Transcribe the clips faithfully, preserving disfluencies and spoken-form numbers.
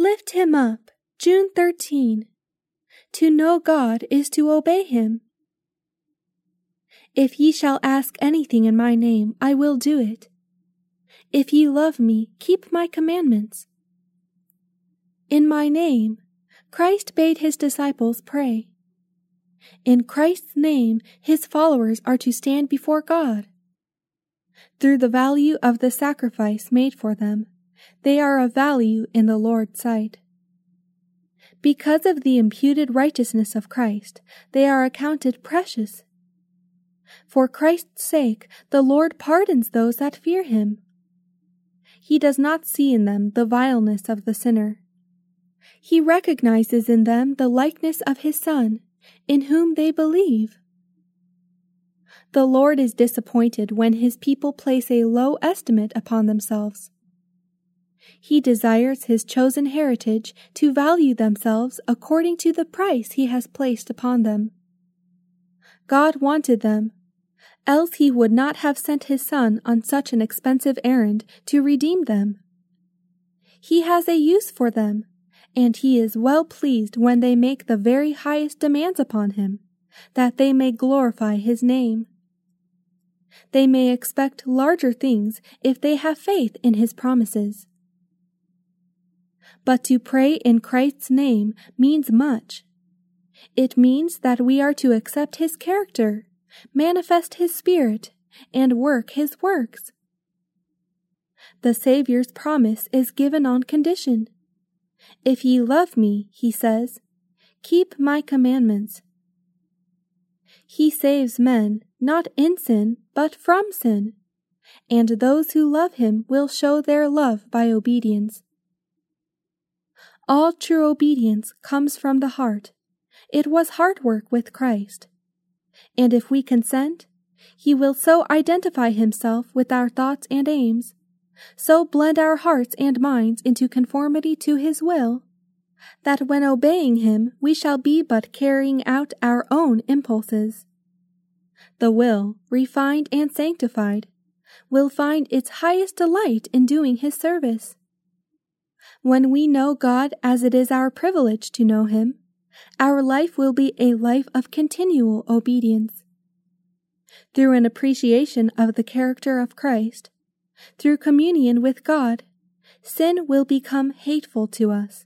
Lift him up, June thirteenth. To know God is to obey him. If ye shall ask anything in my name, I will do it. If ye love me, keep my commandments. In my name, Christ bade his disciples pray. In Christ's name, his followers are to stand before God. Through the value of the sacrifice made for them, they are of value in the Lord's sight. Because of the imputed righteousness of Christ, they are accounted precious. For Christ's sake, the Lord pardons those that fear him. He does not see in them the vileness of the sinner. He recognizes in them the likeness of his Son, in whom they believe. The Lord is disappointed when his people place a low estimate upon themselves. He desires his chosen heritage to value themselves according to the price he has placed upon them. God wanted them, else he would not have sent his Son on such an expensive errand to redeem them. He has a use for them, and he is well pleased when they make the very highest demands upon him, that they may glorify his name. They may expect larger things if they have faith in his promises. But to pray in Christ's name means much. It means that we are to accept his character, manifest his spirit, and work his works. The Savior's promise is given on condition. If ye love me, he says, keep my commandments. He saves men, not in sin, but from sin, and those who love him will show their love by obedience. All true obedience comes from the heart. It was heart work with Christ. And if we consent, he will so identify himself with our thoughts and aims, so blend our hearts and minds into conformity to his will, that when obeying him we shall be but carrying out our own impulses. The will, refined and sanctified, will find its highest delight in doing his service. When we know God as it is our privilege to know him, our life will be a life of continual obedience. Through an appreciation of the character of Christ, through communion with God, sin will become hateful to us.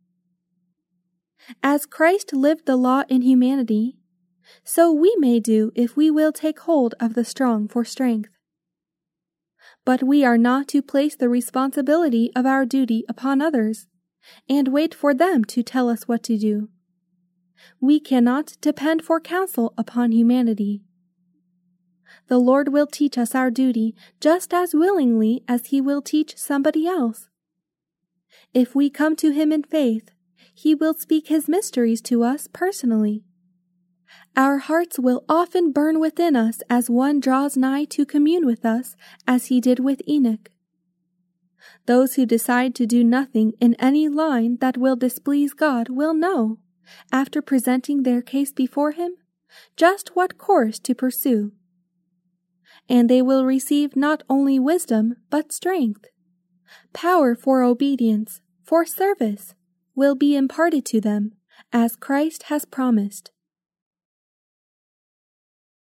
As Christ lived the law in humanity, so we may do if we will take hold of the strong for strength. But we are not to place the responsibility of our duty upon others, and wait for them to tell us what to do. We cannot depend for counsel upon humanity. The Lord will teach us our duty just as willingly as he will teach somebody else. If we come to him in faith, he will speak his mysteries to us personally. Our hearts will often burn within us as one draws nigh to commune with us, as he did with Enoch. Those who decide to do nothing in any line that will displease God will know, after presenting their case before him, just what course to pursue. And they will receive not only wisdom, but strength. Power for obedience, for service, will be imparted to them, as Christ has promised.